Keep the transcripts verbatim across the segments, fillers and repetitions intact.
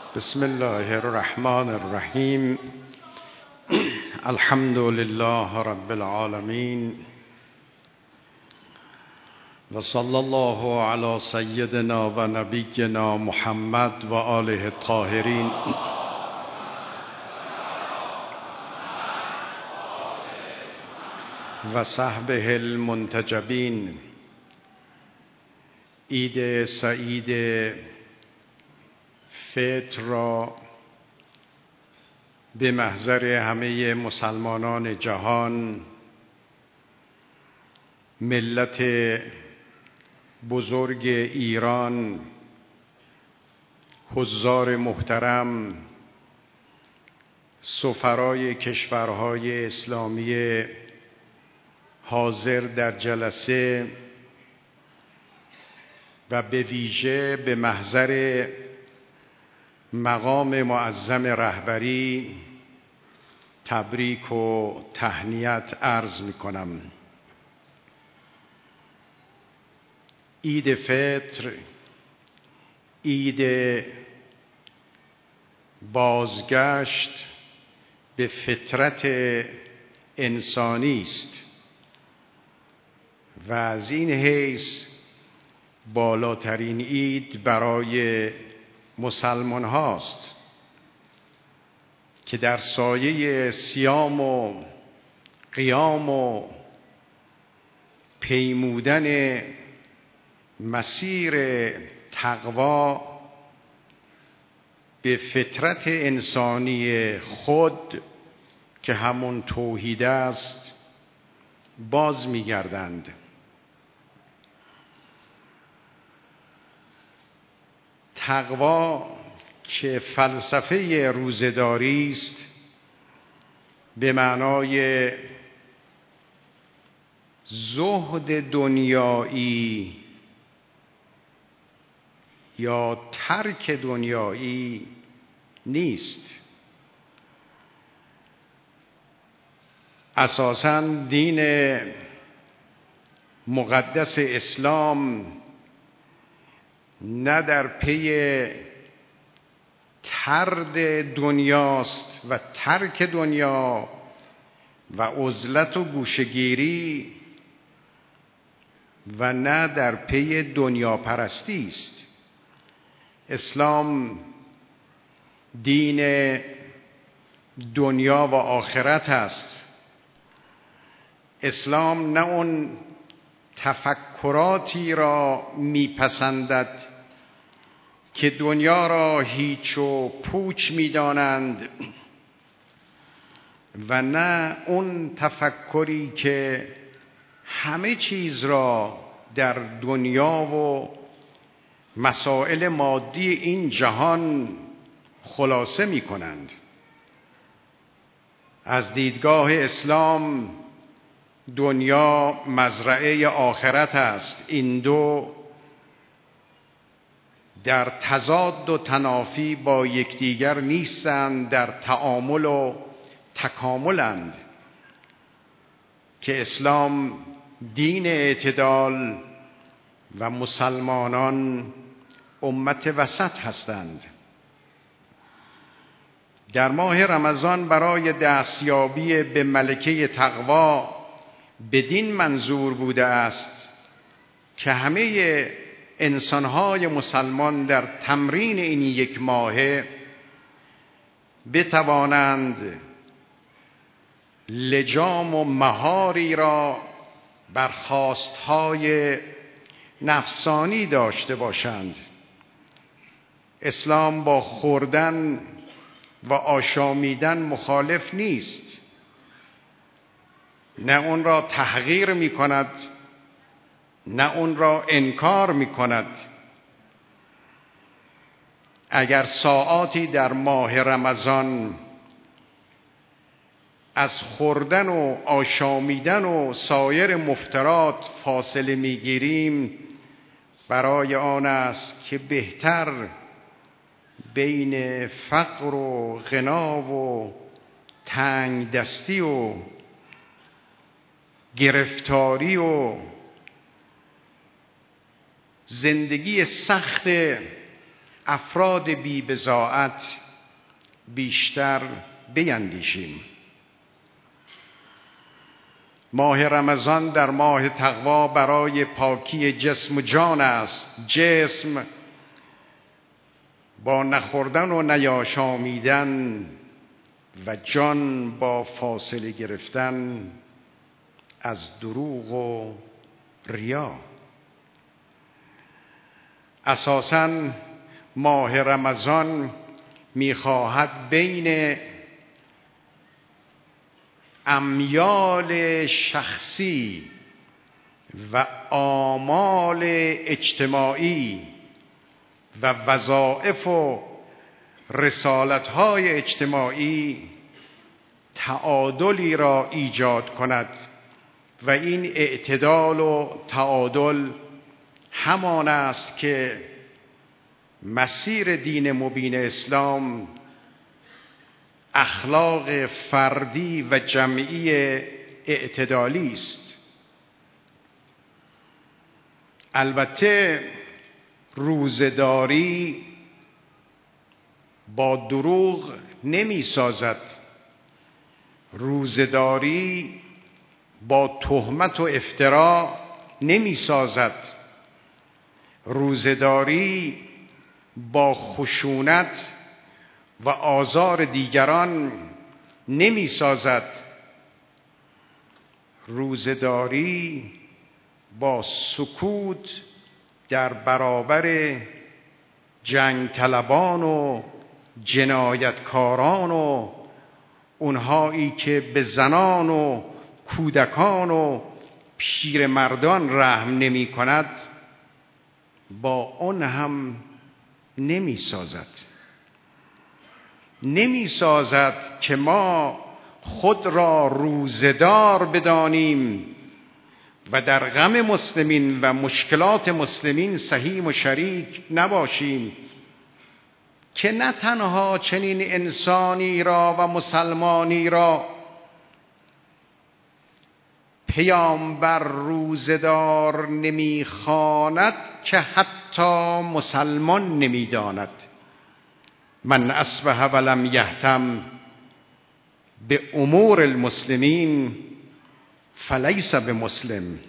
بسم الله الرحمن الرحیم. الحمد لله رب العالمین و صلی الله علی سیدنا و نبینا محمد و آله الطاهرین. و صحبه المنتجبین. عید سعید فطر را به محضر همه مسلمانان جهان، ملت بزرگ ایران، حضار محترم، سفرای کشورهای اسلامی حاضر در جلسه و به ویژه به محضر مقام معظم رهبری تبریک و تهنیت عرض می کنم. عید فطر عید بازگشت به فطرت انسانی است و از این حیث بالاترین عید برای مسلمان هاست که در سایه صیام و قیام و پیمودن مسیر تقوا به فطرت انسانی خود که همون توحید است باز می‌گردند. تقوا که فلسفه روزه‌داری است به معنای زهد دنیایی یا ترک دنیایی نیست. اساساً دین مقدس اسلام نه در پی طرد دنیاست و ترک دنیا و عزلت و گوشه‌گیری و نه در پی دنیا پرستی است. اسلام دین دنیا و آخرت است. اسلام نه اون تفکراتی را میپسندد که دنیا را هیچ و پوچ میدانند و نه اون تفکری که همه چیز را در دنیا و مسائل مادی این جهان خلاصه می کنند. از دیدگاه اسلام دنیا مزرعه آخرت است. این دو در تضاد و تنافی با یکدیگر نیستند، در تعامل و تکاملند که اسلام دین اعتدال و مسلمانان امت وسط هستند. در ماه رمضان برای دستیابی به ملکه تقوا بدین منظور بوده است که همه انسانهای مسلمان در تمرین این یک ماهه بتوانند لجام و مهاری را بر خواستهای نفسانی داشته باشند. اسلام با خوردن و آشامیدن مخالف نیست، نه اون را تحقیر می کند نه اون را انکار می کند. اگر ساعاتی در ماه رمضان از خوردن و آشامیدن و سایر مفترات فاصله می گیریم، برای آن است که بهتر بین فقر و غنا و تنگ دستی و گرفتاری و زندگی سخت افراد بی بضاعت بیشتر بیندیشیم. ماه رمضان در ماه تقوا برای پاکی جسم و جان است. جسم با نخوردن و نیاشامیدن و جان با فاصله گرفتن از دروغ و ریا. اساساً ماه رمضان می‌خواهد بین امیال شخصی و آمال اجتماعی و وظایف و رسالت‌های اجتماعی تعادلی را ایجاد کند و این اعتدال و تعادل همان است که مسیر دین مبین اسلام اخلاق فردی و جمعی اعتدالی است. البته روزه‌داری با دروغ نمی سازد، روزه‌داری با تهمت و افترا نمی سازد، روزه‌داری با خشونت و آزار دیگران نمی سازد، روزه‌داری با سکوت در برابر جنگ طلبان و جنایتکاران و اونهایی که به زنان و کودکان و پیرمردان رحم نمی کند با اون هم نمی سازد. نمی سازد که ما خود را روزه‌دار بدانیم و در غم مسلمین و مشکلات مسلمین سهیم و شریک نباشیم، که نه تنها چنین انسانی را و مسلمانی را پیامبر روزه‌دار نمی‌خواند که حتی مسلمان نمی‌داند. من اصبح ولم یهتم به امور المسلمین فلیس بمسلم.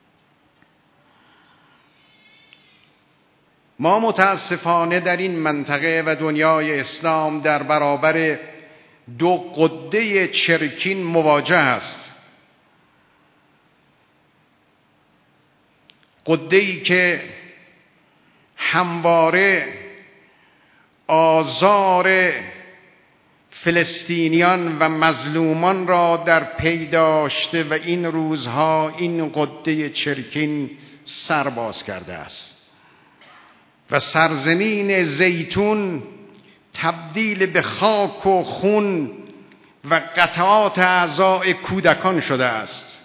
ما متاسفانه در این منطقه و دنیای اسلام در برابر دو قده چرکین مواجه است. قده‌ای که همواره آزار فلسطینیان و مظلومان را در پی داشته و این روزها این قده چرکین سرباز کرده است و سرزمین زیتون تبدیل به خاک و خون و قطعات اعضاء کودکان شده است.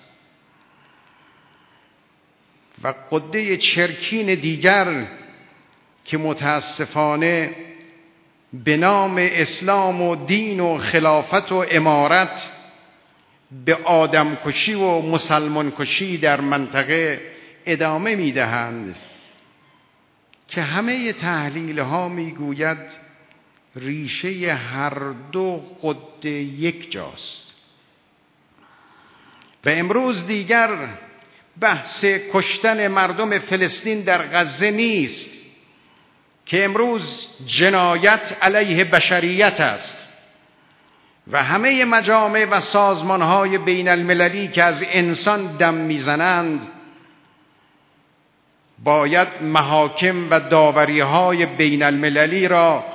و قده چرکین دیگر که متاسفانه به نام اسلام و دین و خلافت و امارت به آدمکشی و مسلمان کشی در منطقه ادامه میدهند که همه تحلیل ها میگوید ریشه هر دو قده یک جاست. و امروز دیگر بحث کشتن مردم فلسطین در غزه نیست، که امروز جنایت علیه بشریت است و همه مجامع و سازمان‌های بین المللی که از انسان دم میزنند باید محاکم و داوری‌های بین المللی را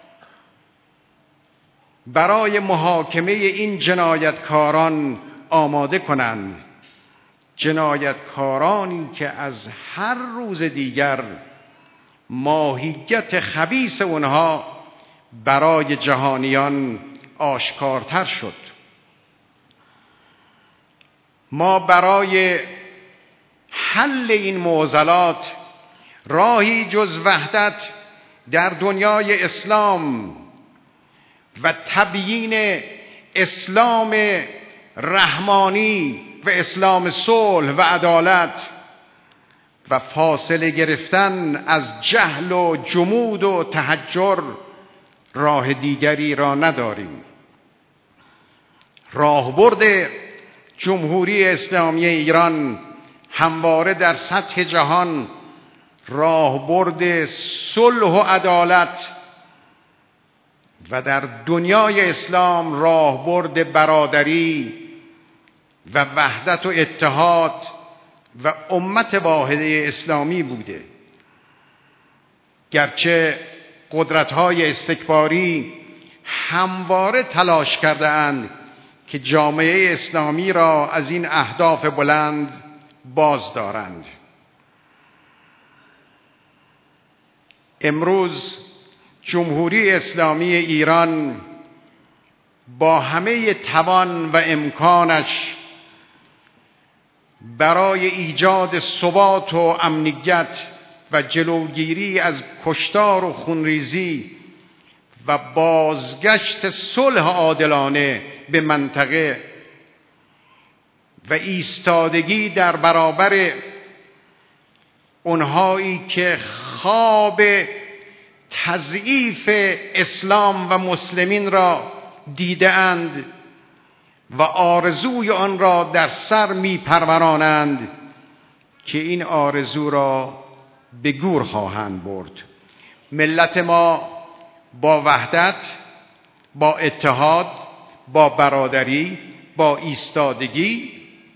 برای محاکمه این جنایتکاران آماده کنند. جنایتکارانی که از هر روز دیگر ماهیت خبیث اونها برای جهانیان آشکارتر شد. ما برای حل این معضلات راهی جز وحدت در دنیای اسلام و تبیین اسلام رحمانی و اسلام صلح و عدالت و فاصله گرفتن از جهل و جمود و تحجر راه دیگری را نداریم. راهبرد جمهوری اسلامی ایران همواره در سطح جهان راهبرد صلح و عدالت و در دنیای اسلام راهبرد برادری و وحدت و اتحاد و امت واحده اسلامی بوده. گرچه قدرت‌های استکباری همواره تلاش کرده اند که جامعه اسلامی را از این اهداف بلند باز دارند. امروز جمهوری اسلامی ایران با همه توان و امکانش برای ایجاد ثبات و امنیت و جلوگیری از کشتار و خونریزی و بازگشت صلح عادلانه به منطقه و ایستادگی در برابر اونهایی که خواب تضعیف اسلام و مسلمین را دیده اند و آرزوی آن را در سر می پرورانند که این آرزو را به گور خواهند برد. ملت ما با وحدت، با اتحاد، با برادری، با ایستادگی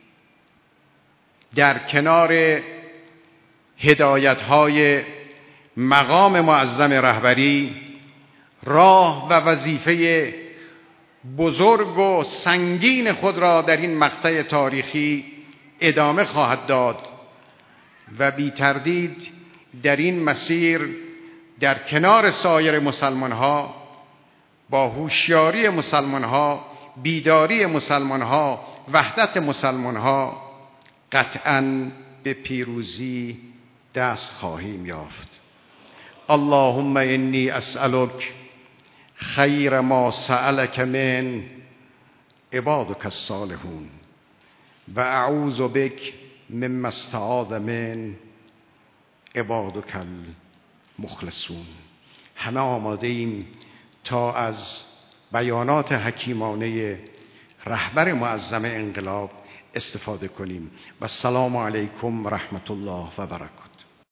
در کنار هدایت‌های مقام معظم رهبری راه و وظیفه بزرگ و سنگین خود را در این مقطع تاریخی ادامه خواهد داد و بی تردید در این مسیر در کنار سایر مسلمان‌ها با هوشیاری مسلمان‌ها، بیداری مسلمان‌ها، وحدت مسلمان‌ها قطعاً به پیروزی دست خواهیم یافت. اللهم انی اسألک خیر ما سألک من عبادک الصالحون و اعوذ بک مما استعاذ من عبادک المخلصون. همه آماده ایم تا از بیانات حکیمانه رهبر معظم انقلاب استفاده کنیم. و السلام علیکم و رحمت الله و برکاته.